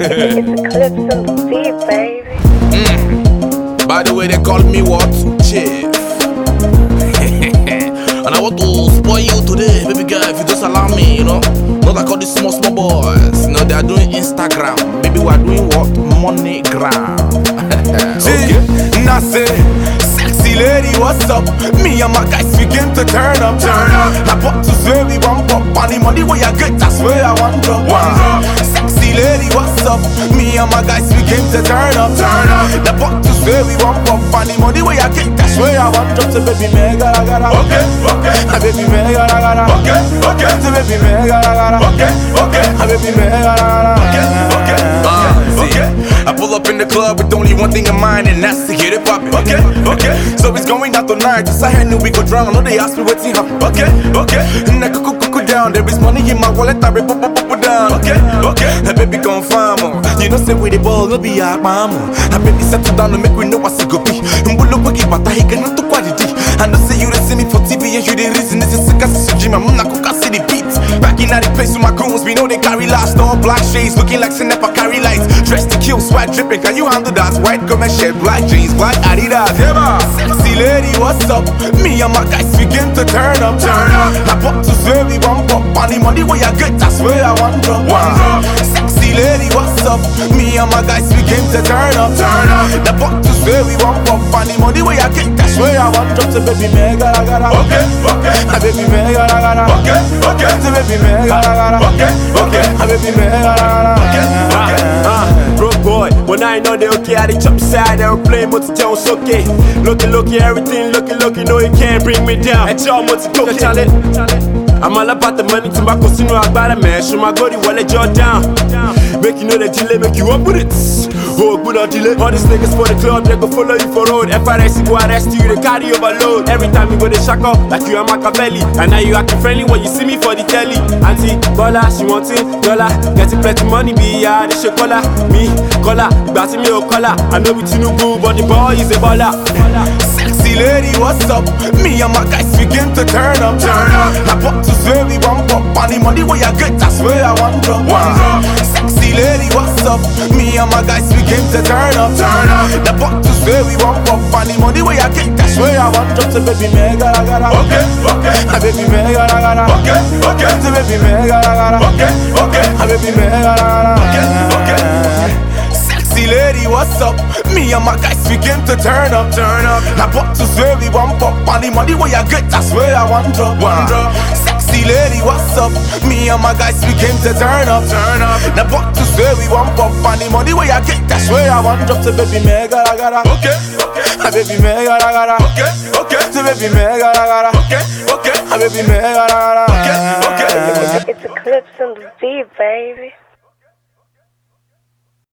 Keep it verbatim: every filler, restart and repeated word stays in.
It's a clip on the beat, baby. Mm. By the way, they call me what? Chief. And I want to spoil you today, baby girl, if you just allow me, you know. Not like all these small, small boys. You know, they are doing Instagram. Baby, we are doing what? MoneyGram. Okay. Now say, sexy lady, what's up? Me and my guys, we came to turn up, turn up. I bought to swear we want pop, and the money where you get, that's where I want drop, one drop. Sexy lady, what's up? Me and my guys, we came to turn up, turn up. I bought to swear we want pop, and the money where you get, that's where I want drop. So baby, me gotta gotta, okay, okay. Baby, me gotta gotta, okay, okay. So baby, me gotta gotta, okay, okay. Baby, me gotta gotta, okay, okay, uh, okay. I pull up in the club with only one thing in mind, and that's to get it poppin'. Okay, okay. So it's going out tonight, just I knew we go drown. I know they ask me what's in happen. Okay, okay. And I cook, cook, cook down. There is money in my wallet, I rip, pop, pop, pop down. Okay, okay. Hey baby, confirm. You know say with the ball, no be our mama. I baby settle down to make we know what's it go be. And we look wiggy, but I cannot do quality. I know say you done see me for T V and you the reason this is sick as a gym. I'm not cook, see the beats. Back in that place with my goons, we know they carry last. All black shades, looking like Cinepa carry lights. Dressed to kill, swag dripping. Can you handle that? White come and shed black jeans, black Adidas. Yeah, sexy lady, what's up? Me and my guys, we came to turn up, turn up. I bought to swear we want pop, and the money where you get, that's where I want drop, one drop. Sexy lady, what's up? Me and my guys, we came to turn up, turn up. I bought to swear we want pop, and the money where you get, that's where I want drop. So baby, me gotta gotta, okay, okay. Baby, me gotta gotta, okay, okay. So baby, me gotta gotta, okay, okay. Baby, me gotta gotta, okay, okay. Broke boy, when I know they okay, I dey chop side aeroplane, motor Jones okay. Looking, looking, everything looking, looking, no you can't bring me down. At y'all motor go challenge. I'm all about the money, tobacco, sino about a man. Show my body while they jaw down. Make you know the delay, make you up with it. Oh, good or delay. All these niggas for the club, they go follow you for road. F R S go arrest you, they carry overload. Every time you go they shack up, like you are Machiavelli. And now you acting friendly when you see me for the telly. Auntie, Bola, she want it, dollar. Getting plenty money, be ya, they show collar. Me, collar, batty me o collar. I know we too good, but the boy is a baller. Sexy lady, what's up? Me and my guys, we came to turn up, turn up. I bought to swear we want pop, and the money where you get, that's where I want drop, one drop. Sexy lady, what's up? Me and my guys, we came to turn up, turn up. I bought to swear we want pop, and the money where you get, that's where I want drop. So baby, me gotta gotta, okay, okay. Baby, me gotta gotta, okay, okay. So baby, me gotta gotta, okay, okay. Baby, me gotta gotta, okay, okay. Sexy lady, what's up? Me and my guys, we came to turn up, turn up. I bought to swear we want pop, and the money where you get, that's where I want drop, one drop. Sexy lady, what's up? Me and my guys, we came to turn up, turn up. I bought to swear we want pop, and the money where you get, that's where I want drop. So baby, me gotta gotta, okay, okay. Baby, me gotta gotta, okay, okay. So baby, me gotta gotta, okay, okay. Baby, me gotta gotta, okay, okay. It's a clip on the beat, baby.